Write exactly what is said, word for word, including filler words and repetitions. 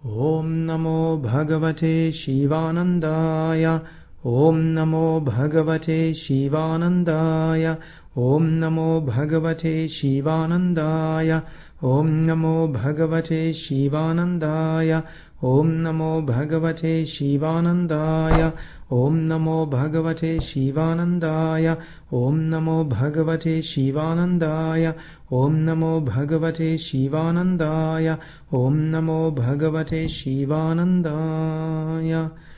ॐ नमो भगवते शिवानन्दाय। ॐ नमो भगवते शिवानन्दाय। ॐ नमो भगवते शिवानन्दाय। ॐ नमो भगवते शिवानन्दाय। ॐ नमो भगवते शिवानन्दाय। ॐ नमो भगवते शिवानन्दाय। ॐ नमो भगवते शिवानन्दाय। ॐ नमो भगवते शिवानन्दाय। ॐ नमो भगवते शिवानन्दाय।